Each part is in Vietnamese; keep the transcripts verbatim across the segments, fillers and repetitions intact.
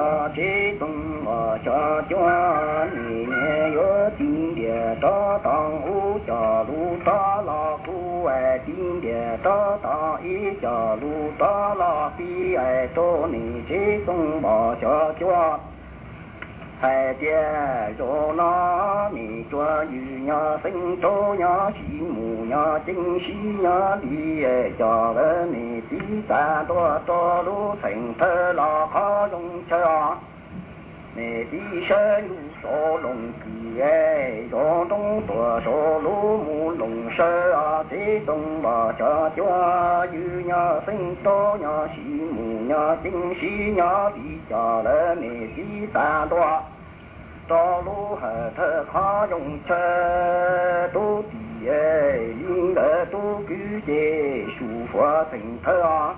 chế tung mà cho cho nì nè yo tin địa ta tang u cha lu ta la ku ai tin địa ta ta y cha lu ta la pi ai to nì chế tung mà cho cho hai tia cho nó nì cho yu nhà sinh tô nhà chỉ mù nhà chính sĩ nhà đi cho lên nì tí ta to to lu thành thơ là khó dùng cho nì tí sơ yu số lồng kỳ ai cho đông tua số lu mù lồng sơ à tí tung bà cho cho yu nhà sinh tô nhà sĩ mù nhà chính sĩ nhà đi cho lên nì tí ta to to lu hà thơ khó dùng chơi tu tì ê linh đỡ tu cứ chê sù phá thành thơ à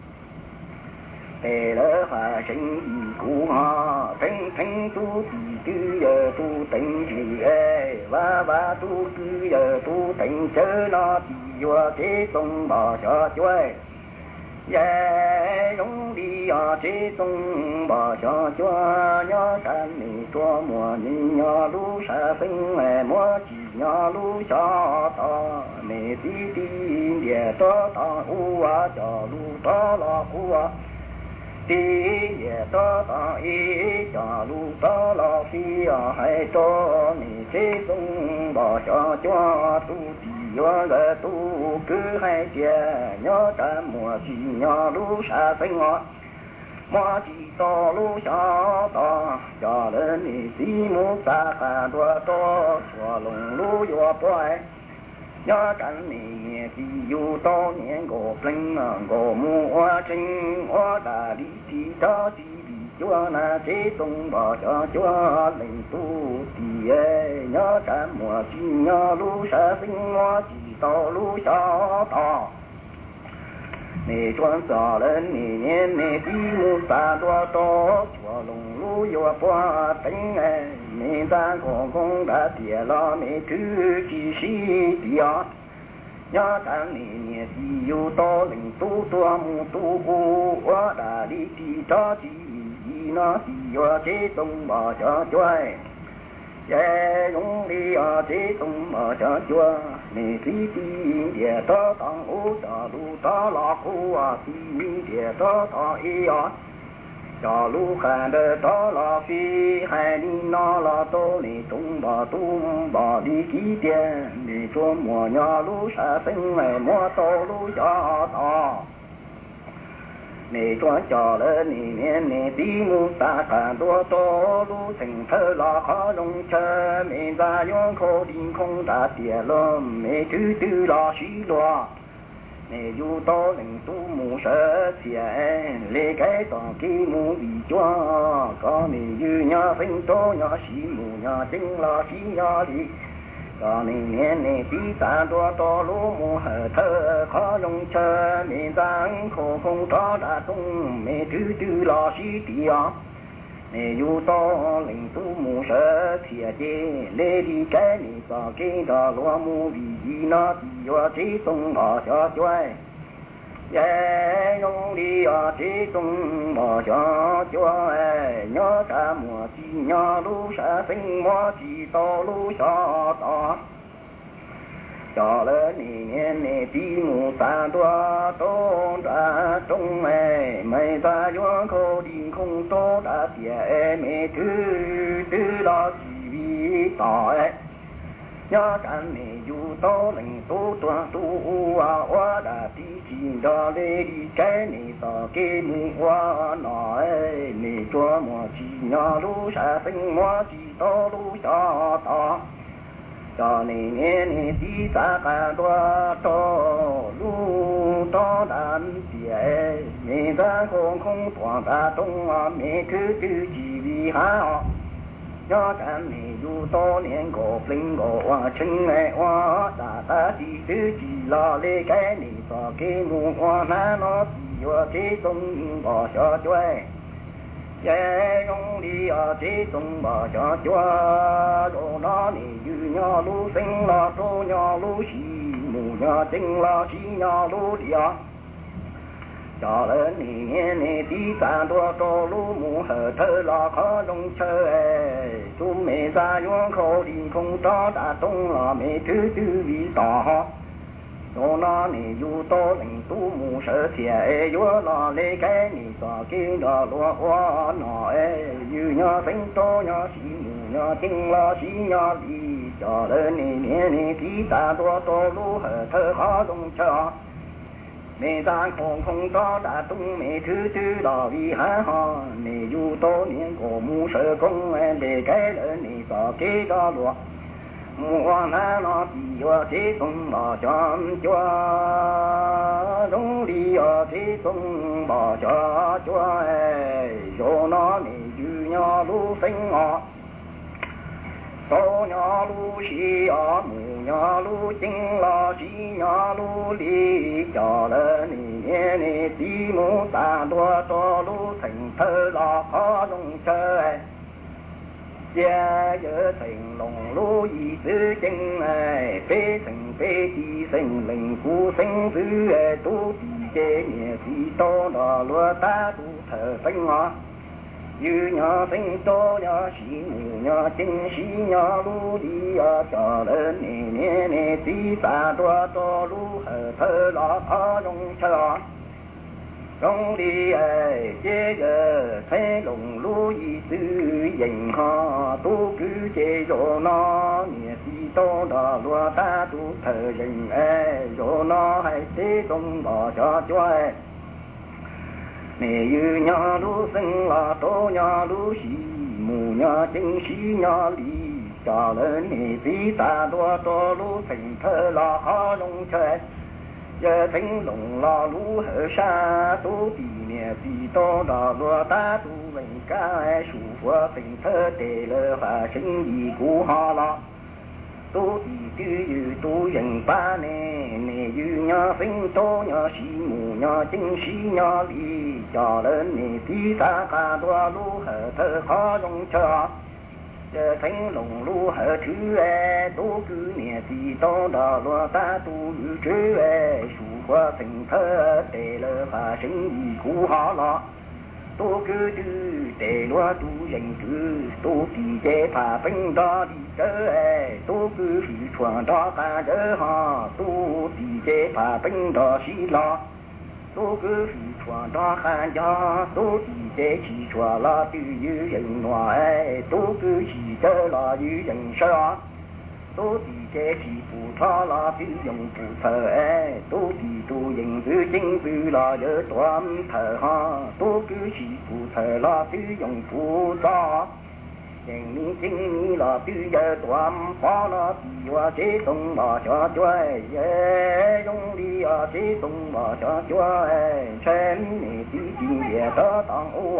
tề lỡ hà sinh y cụ hà thanh thanh tu tì cứ giờ tu tình gì ê và và tu cứ giờ tu tình chớ nó tì vô thế tung bà cho chơi yeah giống đi à chế tung bà cho cho nhớ tan nì tua mùa nì nhớ lu sa phinh mẹ mua chỉ nhớ lu cho ta nì tí tí địa to ta u à cho lu ta la u à tí địa to ta y cho lu ta la phi à hay to nì chế tung bà cho cho tu yo ga tu cứ hai tia nhớ ta mùa chỉ nhớ lu sa phanh ngọ mùa chỉ to lu sa to cho lên đi tí mu sa ca đua to xóa lồng lu yo toai nhớ cảnh nì chỉ yu to niên gò pleng gò mu hoa trinh hoa đà đi thì đó chỉ vì chúa na chế tung bỏ cho chúa lệnh tu thì nhớ cả mùa chỉ nhớ lu sa sinh hoa chỉ to lu sa to nè chuan sa lên nè niên nè tí mu sa đua to chúa lồng lu yo qua tính nè ta còn con đã tiệt lo nè thứ chỉ sĩ tiệt nhớ ta nè nè tí yu to lệnh tu tua mu tu u hoa đà đi thì đó chỉ nó thì do chế tung bà cho chơi chế giống đi ở chế tung bà cho chơi nè tí tí địa đó tăng u cho lu đó là khu à tí địa đó đó y à cho lu khăn đỡ đó là phi hay đi nó là tô nè tung bà tung bà đi ký tiền nè cho mùa nhà lu sa sinh mẹ mua tô lu cho to nè cho cho lên nè nè nè tí mu ta cả đua to lu thành thơ là khó đông chơi mẹ ra yon khô đi không đã tiệt lom mẹ thứ tư là xí loa nè du to lệnh tu mu sợ tiệt lê cái toàn kia mu bị cho có nè như nhà phanh to nhà xí mu nhà chính là xí nhà đi có nè nè nè tí ta đua to lu mu hở thơ khó đông chơi mẹ ra khô không có đã tung mẹ thứ tư là xí tiệt nè du to lệnh tu mu sợ thiệt chê lê đi cái nè có cái đó lúa mu vì gì nó thì do chế tung bỏ cho chơi yeah nhung đi ở chế tung bỏ cho chơi nhớ cả mùa chỉ nhớ lu sa sinh mùa chỉ to lu sa to cho lên nè nè tí mu ta đua to đã trong mẹ mày ta do khô đi không to đã tiệt mẹ thứ thứ đó chỉ vì tỏi nhớ cảnh nè du to lệnh tu tua tu a hoa đã tí chỉ đó lê đi cái nè tỏ cái mu hoa nói nè cho mùa chỉ nhớ lu sa sinh mùa chỉ to lu sa to cho nè nè nè tí ta cả đua to lu to đàn tiệt mẹ ta không không toàn ta tung mẹ cứ cứ chỉ vì há nhớ cảnh nè du to niên cổ linh cổ hoa chân mẹ hoa đã ta chỉ thứ chỉ lo lê cái nè tỏ cái mu hoa na nó chỉ vô thế tung bỏ cho chơi yeah nhung đi ở thế tung bỏ cho chơi đồ nó nè như nhỏ lu sinh lo tô nhỏ lu xì mù nhỏ chính lo xì nhỏ lu đi à cho lên nè nè tí ta đua đua lu mu hở thơ là khó đông chơi chú mẹ ra yuan khổ đi không cho đã tung là mẹ thứ thứ vì tỏ cho nó nè yu to lệnh tu mu sợ thiệt yu là lê cái nè cho kia đó lúa hoa nó yu nhớ sinh to nhớ xí mu nhớ chính là xí nhớ đi cho lên nè nè nè tí ta đua đua lu hở thơ khó đông chơi mẹ ta không không có đã tung mẹ thứ thứ đó vì hả ha mẹ du tô niên của mu sợ công để cái lớn nè có cái đó luôn mua na nó thì ở thế tung bỏ cho cho giống đi ở thế tung bỏ cho cho cho nó nè du nhỏ lu sinh ngọ tô nhỏ lu xí ở mù nhỏ lu chính lo xí nhỏ lu đi cho lên nè nè tí mù ta đua to lu thành thơ lo khó đông chơi gia giờ thành lòng lu gì tư chân này phê thành phê chi sinh linh cu sinh thứ tu tì chế nhẹ thì to đò lúa ta tu thờ sinh ngọ như nhỏ sinh to nhỏ xí mù nhỏ chính xí nhỏ lu đi ở cho lên nè nè nè tí ta đua to lu hở thơ lo khó đông chơi trong đi chế giờ thấy lòng lu gì tư dành họ tu cứ chế cho nó nhẹ thì to đò lúa ta tu thờ dành cho nó hay tế trong bỏ cho cho nè như nhỏ lu sinh là to nhỏ lu xì mù nhỏ chính xí nhỏ đi cho lên nè tí ta đua to lu thành thơ là khó đông chơi giờ thánh lòng lo lú hở xa tu tì nè tì to đò lúa ta tu mình ca sủ phua tình thơ tề lơ và sinh gì cũ họ lo tu tì tư dư tu dần ba nè nè dư nhỏ sinh to nhỏ xí mù nhỏ chính xí nhỏ đi cho lên nè tí ta ca đua lú hở thơ khó đông cho giờ thánh lòng lu hở thứ e tu cứ nè thì to đò lúa ta tu chứ e sủ qua tình thơ tề lơ và sinh gì cũ họ lo tu cứ tư tề lúa tu dành cứ tu thì chế phà binh đó đi chớ e tu cứ phỉ choàng đó ta chớ họ tu thì chế phà binh đó xí lo tu cứ phỉ choàng đó khan cho tu thì chế chỉ choàng lo tư như dành ngoài tu cứ chỉ chớ lo như dành sao tu thì chế chỉ phụ tho lo tư dùng phụ thờ tu thì tu dành tư chính tư lo nhớ toán thờ ha tu cứ chỉ phụ thờ lo tư dùng phụ tho dành mi chính mi lo tư giờ toán phó lo thì qua chế tung bỏ cho chơi dùng đi ở chế tung bỏ cho chơi xem này tư chính địa đó tặng ô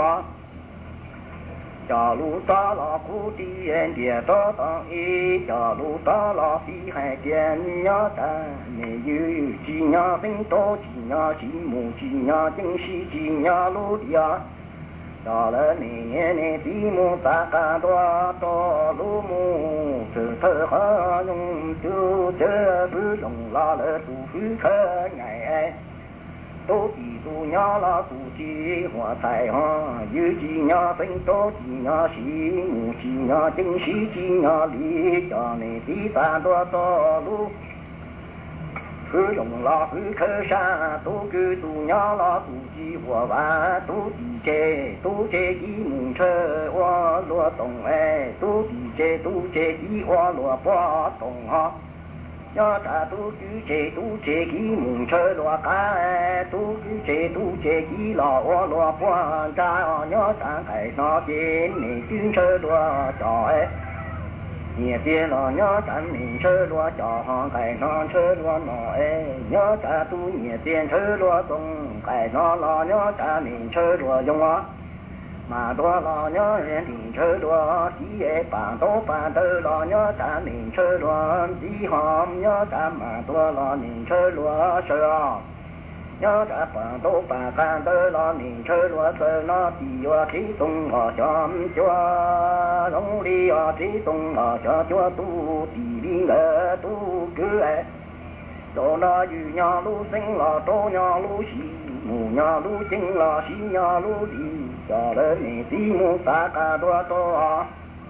cho lu ta la khu ti en địa đó tặng y cho lu ta la phi hai tiền nhớ ta nè như chỉ nhớ sinh to chỉ nhớ chỉ mù chỉ nhớ chính sĩ chỉ nhớ lu địa cho lên nè nè tí mù ta ca đua to lu mù từ thơ khó nhung chú chớ cứ lòng la lỡ tu phứ khơ ngày tu chỉ tu nhớ là tu chỉ hòa tài ha như chỉ nhớ sinh to chỉ nhớ sĩ mù chỉ nhớ chính sĩ chỉ nhớ lý cho nè tí ta đua to lu cứ lòng lo cứ khơ xa tu cứ tu nhớ lo tu chỉ hòa ba tu chỉ chế tu chế chỉ mù chơ hoa lúa tông e tu chỉ chế tu chế chỉ hoa lúa bó tông ha nhớ ta tu cứ chế tu chế chỉ mù chơ lúa cá e tu cứ chế tu chế chỉ lò hoa lúa bó cha nhớ ta cái nó chế nè chuyên chơ lúa cho e nhẹ tiền nó nhớ chắn mình chơi đua cho họ cái nó chơi đua nó ê nhớ cha tu nhẹ tiền chơi đua tung cái nó lo nhớ cha mình chơi đua dùng á mà đua lo nhớ liền thì chơi đua chỉ ê bàn tố bàn tơ lo nhớ cha mình chơi đua chỉ hòm nhớ cha mà đua lo mình chơi đua chơi nhớ cha bàn tố bàn bàn tơ lo mình chơi đua chơi nó thì qua khí tung ở chóm chúa giống đi ở trí tung ở cho chúa tu thì đi ngờ tu cứ e đồ nó dù nhỏ lu sinh là tô nhỏ lu xì mù nhà lu chính là xí nhà lu đi cho lên nè tí mu ta cả đua to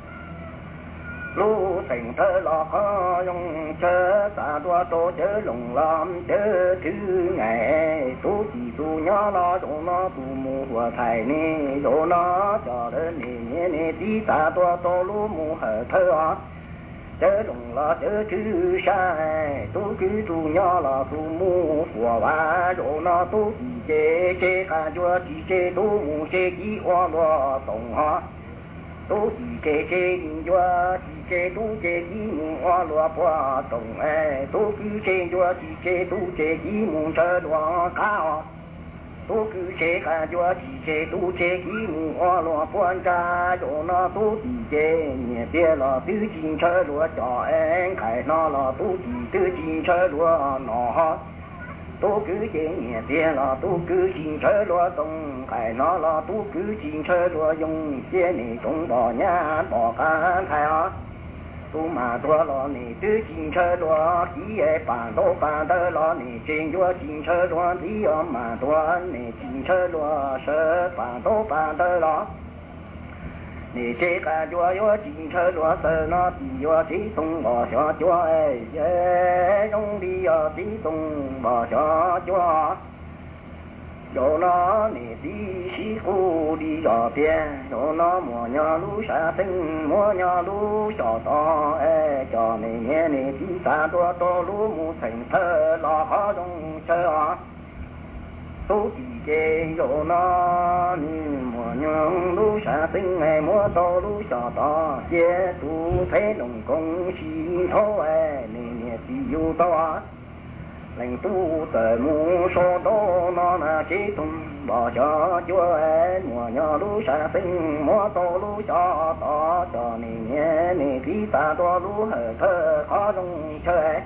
lu thành thơ là khó dùng chớ ta đua to chớ lồng làm chớ thứ ngày tu chỉ tu nhà nó đồ nó tu mu hòa thầy nè đồ nó cho lên nè nè tí ta đua to lu mu hở thơ chớ lồng là chớ thứ sai tu cứ tu nhà là tu mu hòa ba đồ nó tu chỉ chế chế cả chúa chỉ chế tu mu chế chỉ hoa lo tổng ha tu chỉ chế chế chúa chỉ chế tu chế chỉ mu hoa lo qua tổng e tu cứ chế chúa chỉ chế tu chế chỉ mu chớ lo cao tu cứ chế cả chúa chỉ chế tu chế chỉ mu hoa lo quan cha đồ nó tu chỉ chế nhẹ bia là tư chính chớ lo cho em cái nó là tu chỉ tư chính chớ lo nó tu cứ chế nhẹ bia là tu cứ chính chớ lo tông cái nó là tu cứ chính chớ lo dùng chế này trong bỏ nhà bỏ cả thay ha tu mà tua lo này tư chính chớ lo chỉ ấy bàn đâu bàn đâu lo này chính chúa chính chớ lo tí ở mà tua này chính chớ lo sơ bàn đâu bàn đâu lo nè chế cả chúa chúa chính chớ lo sơ nó tí chúa tí tung bỏ cho chúa ấy dễ trong đi ở tí tung bỏ cho chúa cho nó nè tí xí khu đi ở bên cho nó mua nhà lú sa tinh mua nhà lú cho to ê cho nè nghe nè tí ta to to lú mu thành thơ lo khó trong chơi tu chỉ chế cho nó mua nhà lú sa tinh ê mua to lú cho to chế tu thế đồng công xí thô ê nè nè tí yêu to lệnh tu tờ mu so đó nó là chế tung bỏ cho chúa ấy mùa nhỏ lú sa tinh mua to lú cho to cho nè nhẹ nè tí ta to lú hở thơ khó trong chơi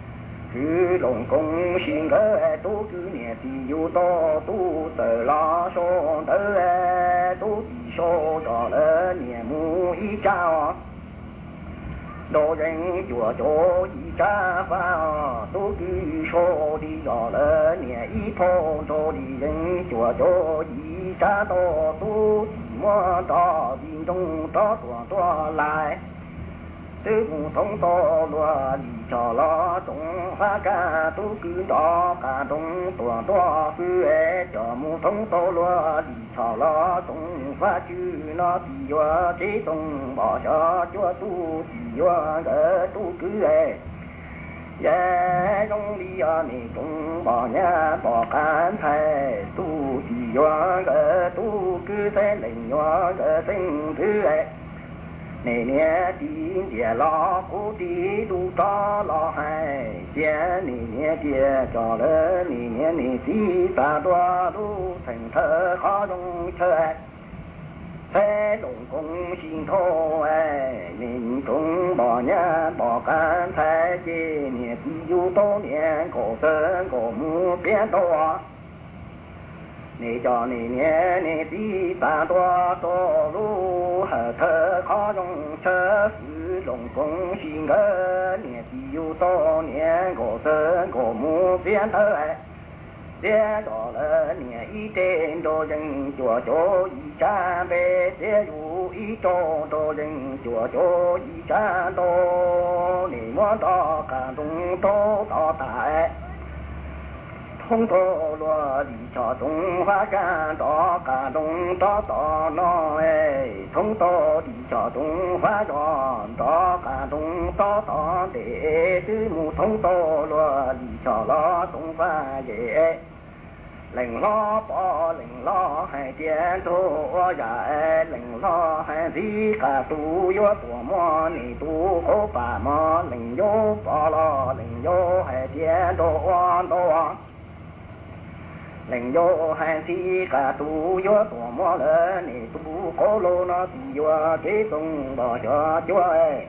cứ lòng công xin gỡ tu cứ nè thì yêu to tu tờ lo so tờ tu thì so cho lỡ nè mu ý chao đồ danh chùa chỗ gì cha vào tu cứ so đi dò lỡ nè ý thô cho đi danh chùa chỗ gì cha to tu chỉ mua to đi trong to tua tua lại tư mù thông to lúa đi cho lo trong hoa ca tu cứ đó cả trong tua tua cứ e cho mù thông to lúa đi cho lo trong hoa chữ nó thì hoa chế trong bỏ cho chúa tu thì hoa gỡ tu cứ e yeah trong đi ở này trong bỏ nhà bỏ can thề tu thì hoa gỡ tu cứ thế lệnh hoa gỡ sinh thứ e nè nè đi địa lo cố đi đủ to lo hay địa nè nè địa cho lỡ nè nè nè đi ta đoa đủ thành thơ khó trong chơi thế đồng công xin thô ai mình cũng bỏ nhà bỏ can thế chi nè đi du to nè cổ sơn cổ mu biết to nè cho nè nè nè tí ta to to lu hở thơ khó trong chớ sự lòng công xin gỡ nè tí yêu to nè cổ sơn cổ mu biết thơ ai biết đó là nè ý tên đồ dân chùa chỗ ý cha bê biết dù ý cho đồ dân chùa chỗ ý cha đồ nè mua to cả đông to to tại thông tô lúa đi cho đông hoa ca đó cả đông to to nó ê thông tô đi cho đông hoa giòn đó cả đông to to để tư mù thông tô lúa đi cho lo đông hoa dễ lệnh lo bỏ lệnh lo hai tiền thô dài lệnh lo hai gì cả tu yo tu mo ni tu có bà mo lệnh yo bỏ lo lệnh yo hai tiền đồ đồ lệnh yo hai gì cả tu yo tu mo le ni tu có lô nó thì yo chế tung bỏ cho chúa ấy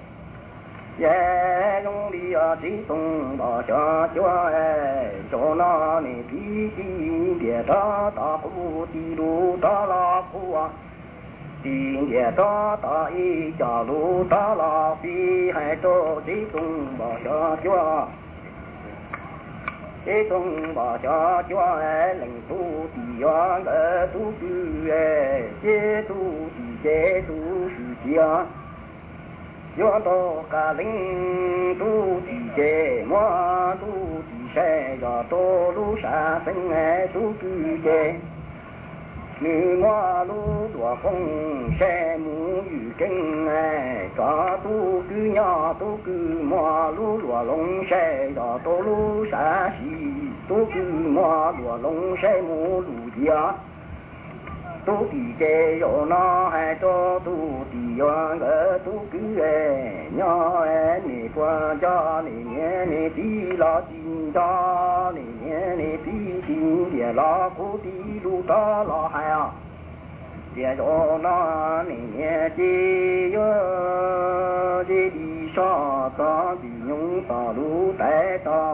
yeah trong đi ở tí tung bỏ cho chúa ấy cho nó nè tí tí địa đó ta cu tí lu ta la cu à tí địa đó ta y cho lu ta la phi hai cho tí tung bỏ cho chúa tí tung bỏ cho chúa ấy lệnh tu tí yuan ge tu gu e chế tu di chế tu su chia yuan to ca linh tu di chế mua tu di xe ya to lu sa sinh e tu gu chế như mua lu đùa phong xe mu yu kinh e cho tu gu nhỏ tu gu mua lu đùa long xe ya to lu sa xì tu gu mua đùa long xe mu lu dia tu di chế yo nó hai cho tu di yuan ge tu gu e nhỏ e ni qua cho ni nhẹ ni đi lo chín cho ni nhẹ ni đi chín địa lo cu đi lu ta lo hai à địa yo nó ni nhẹ chi yo chi đi sa ta đi nhung ta lu tai ta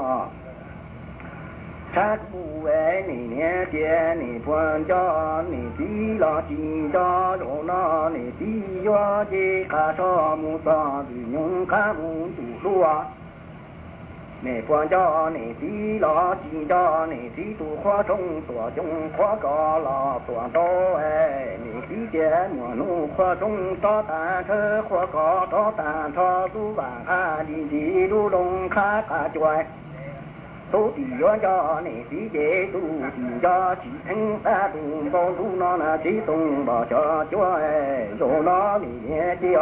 sát bu e ni nhẹ địa ni quan cho ni đi lo chín cho yo nó ni đi yo chi ca sa mu ta đi nhung ca mu tu lu à nè quan cho nè tí lo chi cho nè tí tu khoa trong tòa trong khoa có lo tòa to e nè tí chế mùa nu khoa trong to ta thơ khoa có to ta thọ tu vàng a đi đi lu đông khá cả chuối tu tí yo cho nè tí chế tu tí cho chỉ thanh ta tu bao tu nó là chỉ tung bỏ cho chuối rồi nó nè chia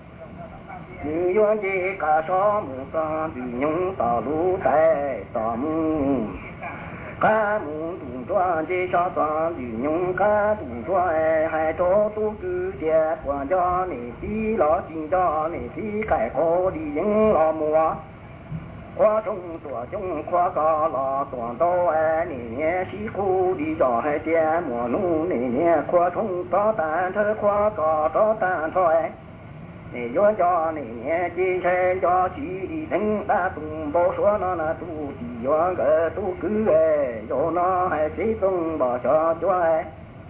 như yuan chi ca so mu sa du nhung ta lu tai ta mu ca mu tu chuan chi sa ta du nhung ca tu chuan hai cho tu cư chia quan cho ni ti lo chi cho ni ti cải khó đi những lo mua khoa trong tòa trong khoa ca lo toàn to e ni nhẹ sĩ khu đi cho hai chia mùa nu ni nhẹ khoa trong to tan thơ khoa ca to tan thôi nè yuan cho nè nhẹ chi xe cho chỉ đi thánh ta tung bao số nó là tu chỉ yuan cái tu cứ về cho nó hay chỉ tung bỏ cho cho ai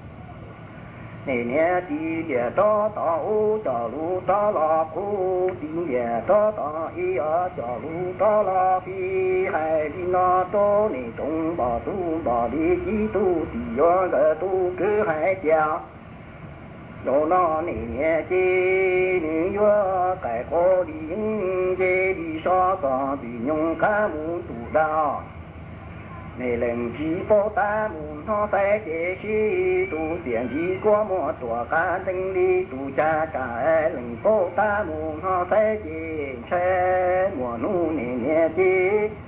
nè nhẹ chi địa to to u cho lu to lo cu tiếng địa to to y ở cho lu to lo phi hay đi nó to nè tung bỏ tu bỏ đi chỉ tu chỉ yuan cái tu cứ hay chào yo nó nè nhẹ chi ni yo cái cô đi những chế đi so có bị nhung cá mu tu đào nè lần chỉ phố ta mu nó sẽ chế chi tu tiền chỉ qua một tuổi cá tinh đi tu cha cha lần phố ta mu nó sẽ chế xe mùa nu nè nhẹ chi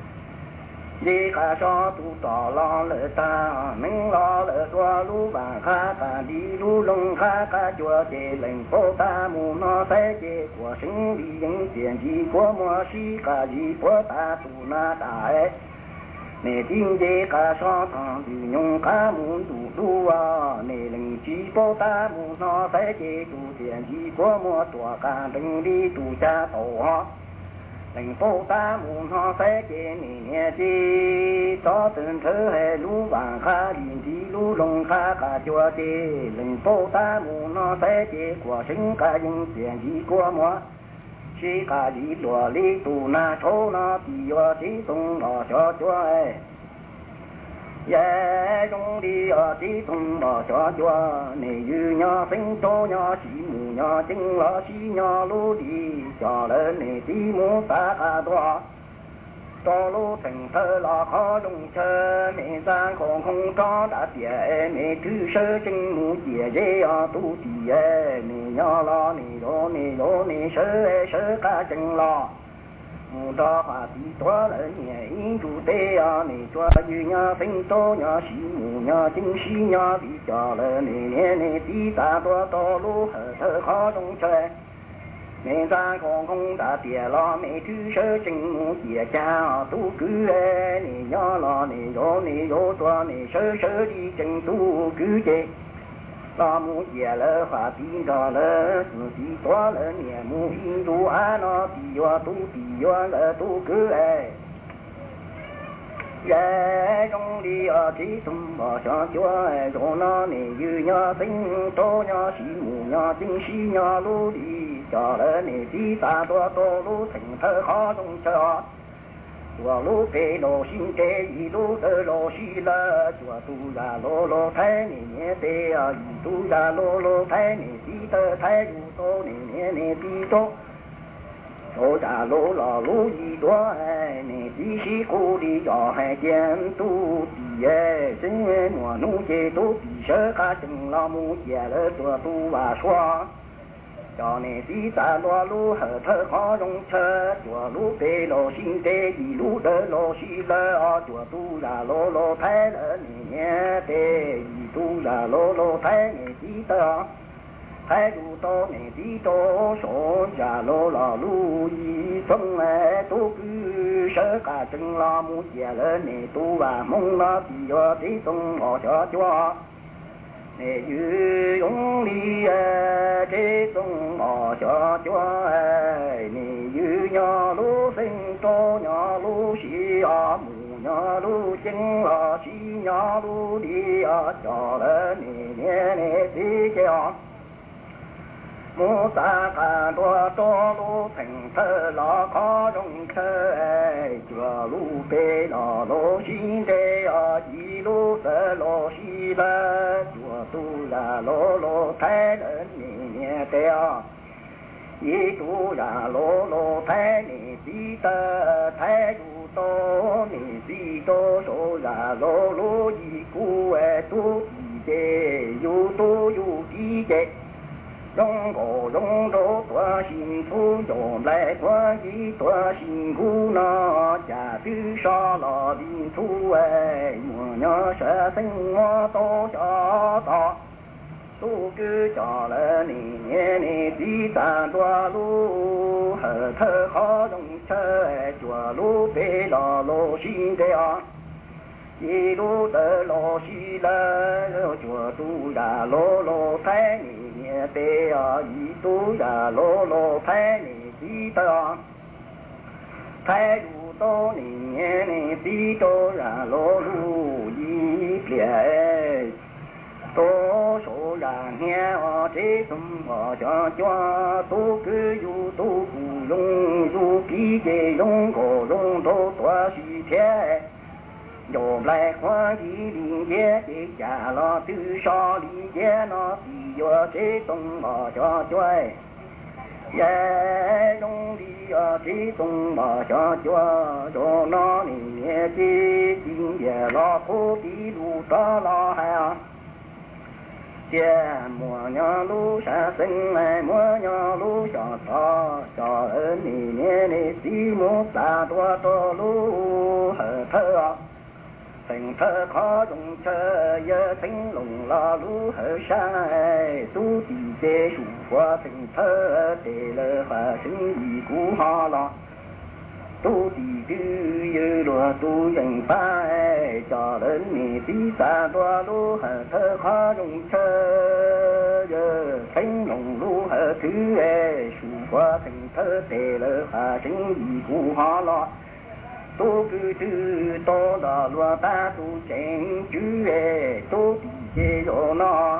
đi ca so tu tỏ lo lỡ ta mình lo lỡ tua lu vàng kha cả đi lu lông kha cả chùa chế lệnh phố ta mu nó sẽ chế của sinh đi những tiền gì của mua si cả gì của ta tu na đại nè tin chế ca so thằng đi nhung cá muốn tu tu à nè lệnh chỉ phố ta mu nó sẽ chế tu tiền gì của mua tua cả đừng đi tu cha tổ thành phố ta muốn họ sẽ chế nè chi cho từng thứ hệ lũ vàng kha liền chi lũ lông kha cả chùa chế thành phố ta muốn họ sẽ chế của sinh cả những tiền gì của mua chỉ cả gì đùa lý tù na chỗ na thì do chỉ tung bỏ cho chùa ấy yeah trong đi ở chỉ tung bỏ cho chùa này như nhỏ sinh tô nhỏ chỉ mù nhỏ chính lo chỉ nhỏ lú đi cho lên này tí mù ta cả toa cho lú thành thơ là khó dùng chơi này gian còn không có đã tiệt này thứ sơ chính mù tiệt dễ ở tu tiệt này nhỏ lo này đó này đó này sơ sơ cả chính lo đó là tí toa lên nhẹ in chủ tế à này cho như nhà sinh tô nhà sĩ mù nhà chính sĩ nhà bị cho lên này nè này tí ta toa to lú hở thơ khó trong chơi mẹ ra còn không đã tiệt lo mẹ thứ sơ chính mù tiệt cha tu cứ nè nhỏ lo này đó này đó toa này sơ sơ đi chính tu cứ chơi ta mu ye le fa tin da le su ti toa le nie mu in du a no ti yo tu ti yo le tu cứ e ye trong đi ở chỉ tum bỏ cho chúa e cho nó nè như nhỏ sinh tô nhỏ xí mù nhỏ chính xí nhỏ lu đi cho le nè ti ta toa tô lu thành thơ khó trong cho chùa lô bê lô xin tê y lô tơ lô xí lơ chùa tu ra lô lô thái nè nhé tê à y tu ra lô lô thái nè tí tơ thái yu tô nè nhé nè tí tô số ra lô lò lô y đua nè tí xí cô đi dò hai chén tu tì ê sinh ngọa nụ chê tô tì sơ khá chừng la mu chè lơ chùa tu và xoa cho nên tí ta loa lú hở thơ khó rong chơ chùa lú bê lô xin tê gì lú đơ lô xí lơ o chùa tu là lô lô thái lơ nè nhé tê gì tu là lô lô thái nè tí tơ thái lú tô nè tí tô số già lô lò lú y phân ê tú cư sơ cả chân lo mu chè lơ nè tu và mong lo tì yo tí tung ngọ cho chua nè yu yong li a thế tung mò cho cho nè yu nhỏ lu sinh to nhỏ lu xì a mù nhỏ lu chân a xì nhỏ lu đi a cho lỡ nè nè nè tí cho mô ta ca đua to lu thành thơ lo khó rong thơ chùa lu bê lo lu xin đê a di lu tơ lo xì lơ chùa tu là lô lô thái lớn nè nè tê a y tu là lô lô thái nè tí tơ thái du tô nè tí tô số là lô lô y cu e tu tí đê yu tu yu tí đê rong cổ rong đô tòa xin phu dồn lại qua gì tòa xin gu nó chả tư so lò đi thu ê mùa nhỏ sẽ sinh hoa tô cho to tu cứ cho lỡ nì nhé nì đi ta đoa lu hở thơ khó rong chơ chùa lu bê lò lô xin đê à y lu tơ lô xí lơ chùa tu đà lô lô thái nì nhé tê à y tu đà lô lô thái nì tí tơ thái lu tô nì nhé nì tí tô đà lô lu y plệ tô số đà nghe ở thế sum ở cho cho tu cứ du tu cụ dung du ký chế dung cổ dung tô toa xì thế dồn lại khoa gì liền dễ để trả lo tư so đi dễ nó thì vô thế tung ở cho chơi dễ dung đi ở thế tung ở cho cho cho nó nè chi chính về lo cố tí lu ta lo ha cha mùa nhỏ lu sa sinh này mùa nhỏ lu cho to cho ơn nè nè nè tí mốt ta tua to lu hở thơ thành thơ khó dùng thơ nhớ thánh lùng lo lú hở sai tu tì chê sủ qua thành thơ tề lơ hòa sinh gì cú ho lo tu tì tư như đùa tu dành ba cho đến mì tí xa đùa lú hở thơ khó dùng thơ nhớ thánh lùng lú hở thứ sủ qua thành thơ tề lơ hòa sinh gì cú ho lo tu cứ tư to đà loa ta tu chén chữ ê tu tì chê yo nó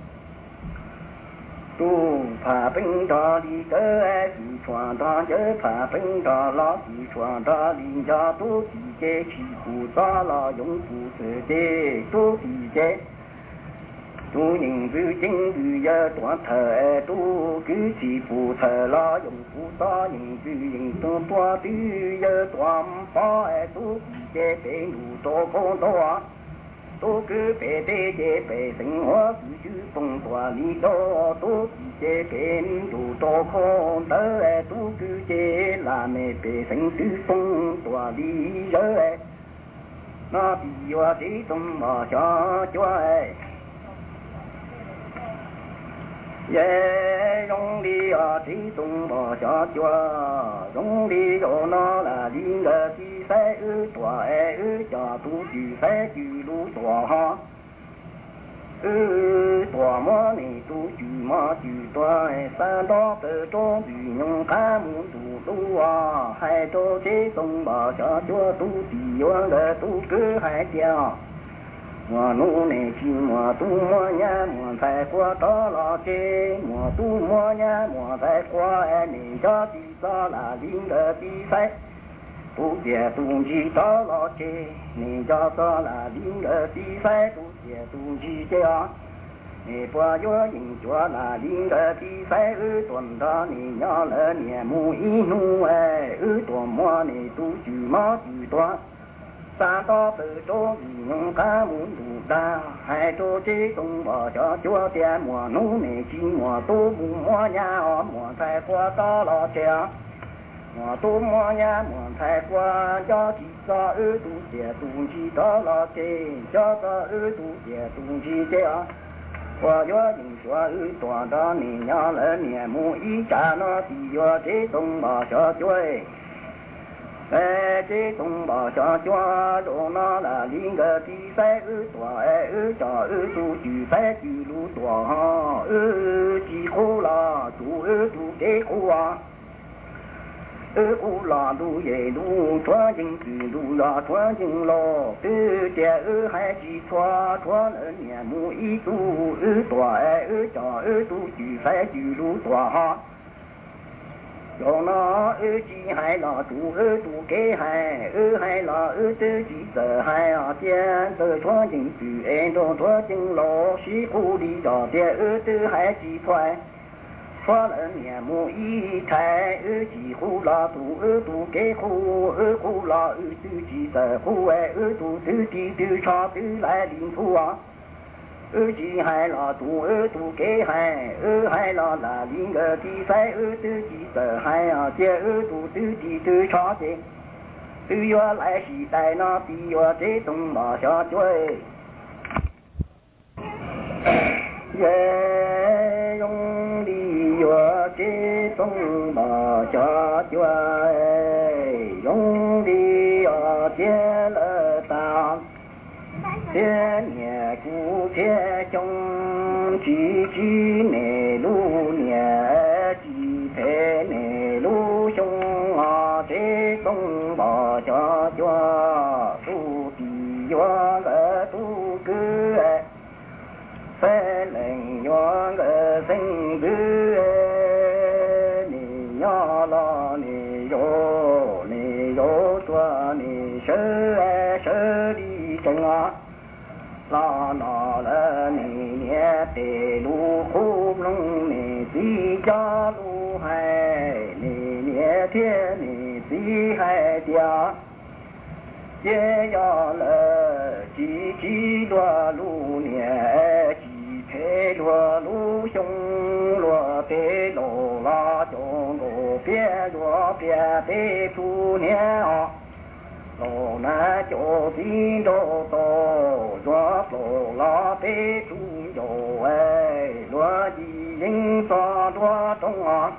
tu phá binh đà đi tơ ê kỳ choàn đà nhớ phá binh đà la kỳ choàn đà đi ya tu tì chê chi cụ ta la yong cụ sơ đê tu tì chê tu nhìn vư chính vư ya toán thờ tu cứ chỉ phụ thờ la dùng phụ ta nhìn vư nhìn tu toa tư ya toán pa tu chế bể nụ to con to tu cứ bể tê chế bể sinh hóa cứ chữ phong toa lý đó tu chế bể nụ to con tớ tu cứ chế là mẹ bể sinh tư phong toa lý đó nó bị hoa tí tung mà cho cho ye rong đi à tí tung bò cho cho rong đi cho nó là đi ngờ chi phế ư tòa e ư cho tu chi phế chi lu tòa ha ư tòa mơ nì tu chi mơ chi tòa sa đó tự cho vì nhung cá muốn tu tu à hai cho tí tung bò cho cho tu chi yo ngờ tu cứ hai chèo mùa nụ này chi mùa tu mùa nha mùa thay qua đó là chê mùa tu mùa nha mùa thay qua em này cho chi đó là liên đờ chi phép tu địa tu chi đó lo chê nè cho cho là linh ở tí phải tu địa tu chi chê à nè qua yo nhìn chúa là linh ở tí phải ư tuần đó nè nhỏ lỡ nè mu y nu ê ư tuần mua nè tu chữ mó chữ toa sa to từ chỗ gì nhung cá muốn đủ đa hai chỗ chế tung bỏ cho chúa tiền mùa nú nè chi mùa tu mùa nhà ở mùa thay qua to lo chè mùa tu mùa nhà mùa thay qua cho chỉ cho ư tu chè tu chi đó lo chè cho cho ư tu chè tu chi chè qua yo nhìn chúa ư tòa đó nè nhỏ lỡ nè mu ý cha nó thì yo chế tung bỏ cho chúa ê chế tung bỏ cho chúa đồ nó là liên cơ thì phải ư tòa ư cho ư tu chữ phải chữ lu tòa ha ư chỉ khô là tu ư tu kế khô à ư u là lu ye lu chúa chính chữ lu là chúa chính lo ư trẻ ư hai chỉ chúa chúa ở nhà mu ý tu ư tòa ư cho ư tu chữ phải chữ lu tòa ha cho nó ư chỉ hai là tu ư tu kế hai ư hai là ư tư chỉ giờ hai à tiền từ chúa chính chữ em đồ chúa chính lo sĩ khu đi cho tiền ư tư hai chỉ thoại chúa ở nhà mu ý thay ư chỉ khu là tu ư tu kế khu ư khu là ư tư chỉ giờ khu ư tu tư chỉ tư cho tư lại linh khu à ư chỉ hai là tu ư tu kế hai ư hai là là linh cơ thì phải ư tư chỉ giờ hai à chế ư tu tư chỉ tư cho chế tư yo lại chỉ đại nó thì yo chế tung mà cho chơi ye yong đi yo chế tung mà cho chơi yong đi yo chế lỡ ta thiên nhà cụ thế trong chỉ chỉ nề lu nhà chỉ thế nề lu trong à thế công bỏ cho cho tu tì yo gỡ tu cứ phê lệnh yo gỡ sinh cứ nề nhỏ lo nề yo nề yo tua nề sơ sơ đi trong à la la la ni nhẹ tê lu khum long ni si cha lu hai ni nhẹ thiên ni si hai tia ye ya la chi chi lua lu nhẹ chi thế lua lu sông lua tê lô la chong lô bia lua bia tê tu nhẹ lô na cho tin đô tô gió lô la tê tu yo ai lúa gì những to lúa trong ngọt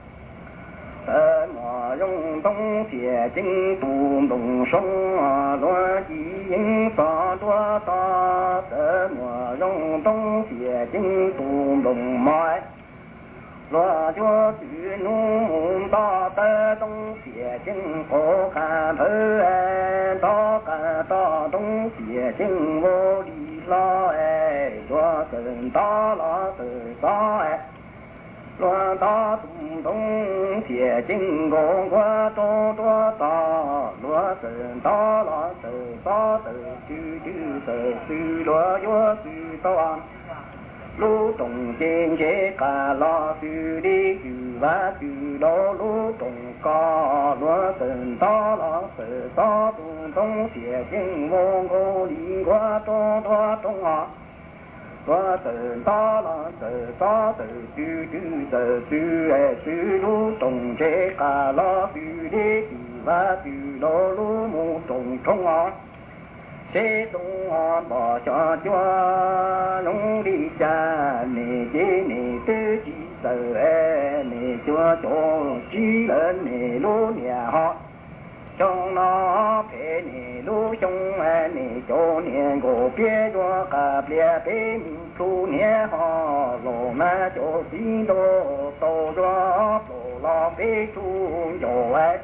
tơ mò rong đông xìa chính tu đồng sông lúa gì những to lúa to tơ mò rong đông xìa chính tu đồng mai lúa chúa tự nung to tơ đông xìa chính cổ cả thơ to cả to đông xìa chính vô đi lo chúa từng to lo từ to lúa to tung đông xìa chính cổ qua to to to lúa từng to lo từ to từ chữ chữ từ từ lúa chúa từ to lu tùng trên chế cả lo từ đi từ và từ đó lu tùng co lúa từng to lo từ to tung đông xìa chính vô ngô đi qua to to trong ngõ lúa từng to lo từ to từ từ từ từ từ từ lu tùng chế cả lo từ đi từ và từ đó lu mu tùng trong ngõ thế tung bỏ cho chúa lung đi cha nè chế nè tư chỉ sợ nè chúa cho chỉ lên nè lú nhà họ trong nó phê nè lú trong nè cho nè gỗ bia cho cả bia bê thu nè họ lô na cho xin đô tô cho tô lo bê thu dồ ấy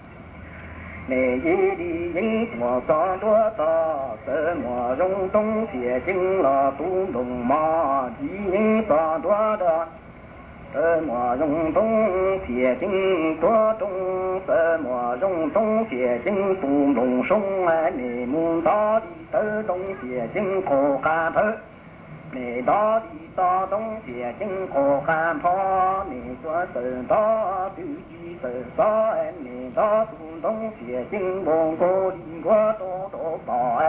nè dì đi những mùa to đua to sơ mùa rong đông xìa chính là tu đồng mò dì những to đua đó Sơ mùa rung tung xìa chính tua tung sơ mùa rung tung xìa chính phù đồng sông nề muôn đó đi tơ đông xìa chính cổ ca thơ nề đó đi to đông xìa chính cổ ca phó nề tua sơ đó tư chi sơ đó nề đó tung đông xìa chính bồn cô đi qua tô tô bỏ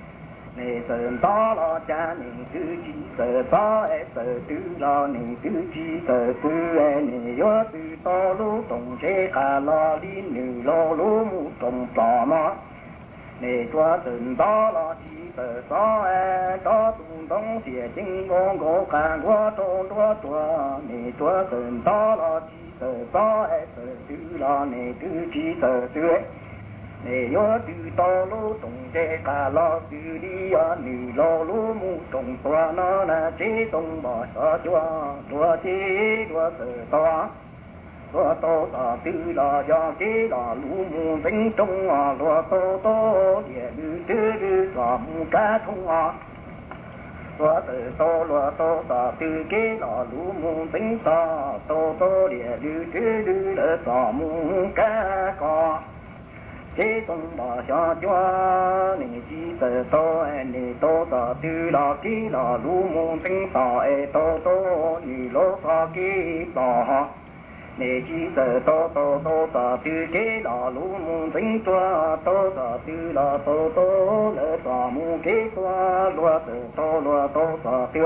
nè sơn đó lo cha nè tư chi sở đó sở tư lo nè tư chi sở tư nè yo tư to lu tổng chế cả lo đi nữ lo lu mu tổng tỏ nó nè cho sơn đó lo chi sở đó đó tung đông xìa chính ngô ngô cả qua tô tô tô nè cho sơn đó lo chi sở đó sở tư lo nè tư chi sở tư nè yo tư to lu tổng chế cả lo tư đi à nì lo lu mu tổng toa nó là chế tổng bỏ sợ chua chua chế chua sợ to chua to ta tư là do chế là lu mu tính trong à lo to to địa tư tư tư sa mu cá thông à chua sợ to lo to ta tư kế là lu mu tính ta to to địa tư tư tư là sa mu cá co chế tung bà cho cho nè chi tờ to nè to ta tư la kí la lu môn tính ta e to to nè lo sa kí ta nè chi tờ to to to ta tư kế la lu môn tính toa to ta tư la to to lỡ ta mu kế toa lo tờ to lo to ta tư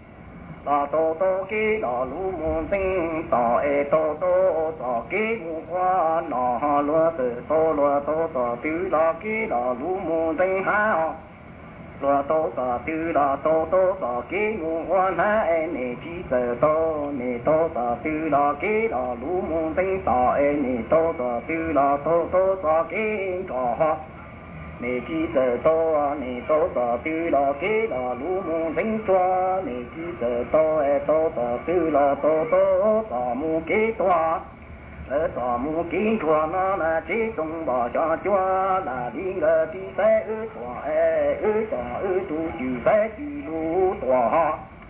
ta to to kế la lu môn tính ta e to to ta kế mu qua nọ lo tờ to lo to ta tư la kế la lu môn tính ha lo to ta tư la to to ta kế mu qua ha nè chi tờ to nè to ta tư la kế la lu môn tính ta e nè to ta tư la to to ta kế ha nè chi tờ to nè to ta tư la kế la lu môn tính toa nè chi tờ to e to ta tư la to to ta mu kế toa ở ta mu kế toa nó là chế tung bỏ cho chua là đi ngờ đi xe ư toa e ư toa ư tu chữ xe chữ lu toa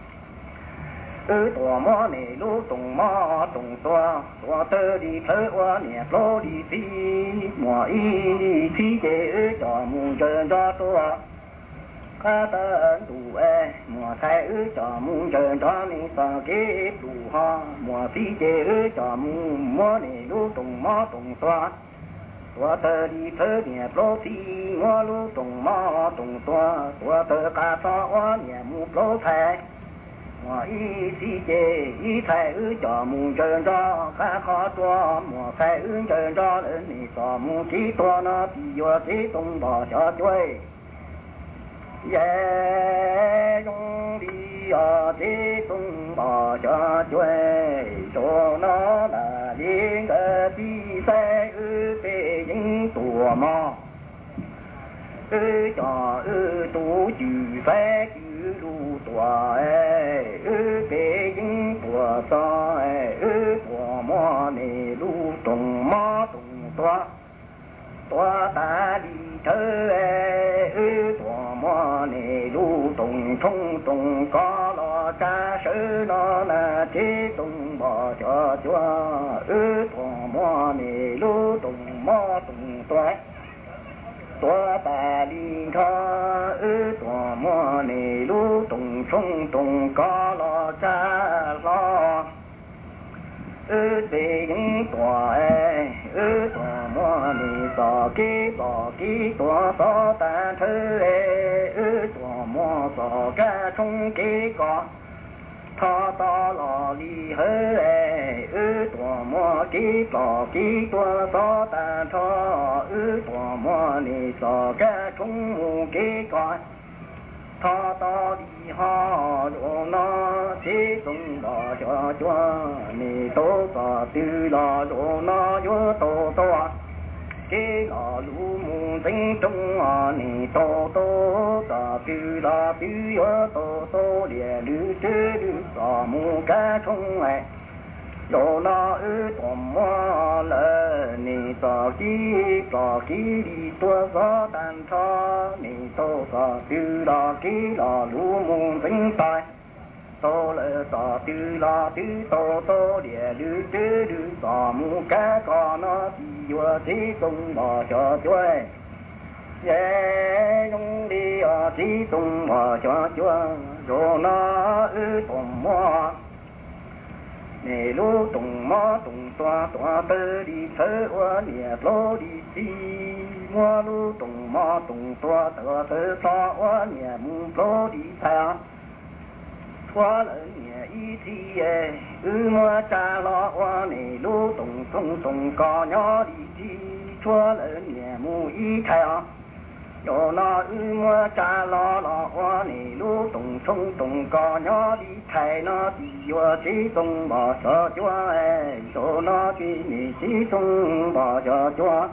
ư toa mò nè lu tung mò tung toa toa tơ đi thơ qua nè lo đi xí mò y đi xí chế ư cho mu trơn cho toa ca ta đủ e mùa thay ư cho mu trơn cho nè sa kế đủ ha mùa xí chế ư cho mu mò nè lu tung mò tung toa toa tơ đi thơ nè lo xí mò lu tung mò tung toa toa tơ ca ta qua nè mu lo thay mùa y xí chế y thay ư cho mu trơn cho ca khó toa mùa thay ư trơn cho lên nè sa mu chỉ toa nó thì yo chỉ tung bỏ cho chơi yeah dung đi à chế tung bỏ cho chơi cho nó là đi cái đi xe ư về những tùa mò ư cho ư tu chữ xe chữ lu tùa ư về những tùa sa ư tùa mò nè lu tung mò tung toa toa ta đi thơ ư tùa mò nè lu tung thông tung có lo cha sư nó là chế tung bỏ cho chua ư tùa mò nè lu tung mò tung toa toa ta đi thơ ư tùa mò nè lu tung thông tung có lo cha lo ư về những tòa ư tòa mò nì tòa kí tòa kí tòa tòa ta thơ ư tòa mò tòa ca trung kí có tha ta lò đi hơ ư tòa mò kí tòa kí tòa tòa ta thơ ư tòa mò nì tòa ca trung mù kí có tha ta đi ha đồ nó chế tung bỏ cho chua nì tô ta tư la đồ nó yo tô tô kế la lu mu tính trung à nì tô tô ta tư la tư yo tô tô địa lư tư lư sa mu ca trung ai đồ nó ư tòm mò lơ nì ta kí ta kí đi tua gió tan tha nì tô ta tư la kí la lu mu tính tai tô lệ tỏ tư la tư tô tô địa lư tư lư tỏ mu cá con nó thì vừa tí tung bò cho chuối ye nhung đi ở tí tung bò cho chuối rồi nó ư tùng mua nè lú tùng mò tùng toa toa tơ đi thơ qua nè lô đi đi mua lú tùng mò tùng toa tơ tơ toa qua nè mu lô đi theo qua lỡ nè y thi e ư mua cha lo qua nè lú tùng tùng tùng co nhỏ đi đi qua lỡ nè mu y theo yo na ư mua cha lo lo qua nè lú tùng tùng tùng co nhỏ đi thay nó đi yo chỉ tùng bỏ cho chúa e yo na chỉ nè chỉ tùng bỏ cho chúa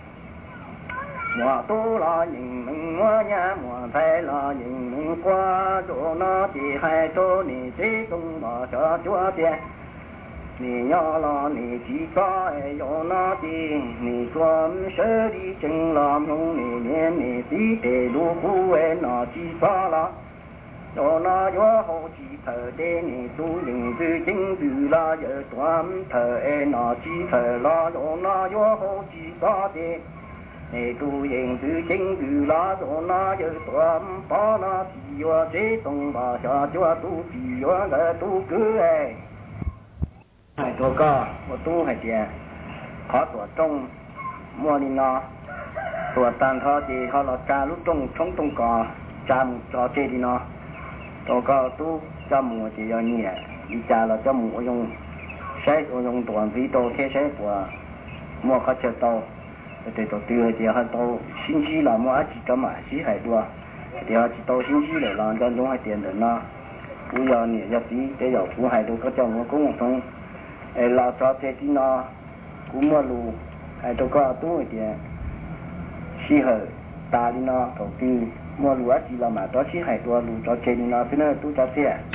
mùa tu là nhìn mình mùa nhà mùa thay là nhìn mình qua chỗ nó chỉ hai chỗ nè chỉ tùng bỏ cho chúa tiền nè nhỏ là nè chỉ có yo na chỉ nè con sẽ đi chân làm không nè nè nè tí để lu cu e nó chỉ có là yo na yo hậu chỉ thờ đê nè tu linh tư chính tư là giờ toàn thờ e nó chỉ thờ là yo na yo hậu chỉ có đê nè tu linh tư chính tư là yo na giờ toàn bỏ na chỉ yo chế tông bà cho chúa tu chỉ yo là tu cứ e haiตัวก็ว่าตู้ให้เจียขอตัวจงมัวนี่นอตัวตันทอจีเขาเราจาลุตรงทงตรงกอจามจอเจดีนอตัวก็ตู้จามูจียอนี่อีจาเราจามูยงใช้ยงตัวพี่โตแค่ใช้กว่ามัวเขาจะโตแต่ตัวตีเจียเขาโต新机了มัวอาจีจะมาสีให้ตัวเดี๋ยวจีโต新机เลยเราจะลงให้เตียนเดินนะกูยอนี่ยาสีเดี๋ยวกูให้ดูก็จะมัวกุ้งทงไอ้เราจอเจดีนอกูมัวลูไอ้ตัวก็ตู้เดียชี้เหอตาลีนอตัวตีมัวลูอาจีเรามาตัวชี้ให้ตัวลูจอเจดีนอเป็นเรื่องตู้จอเสีย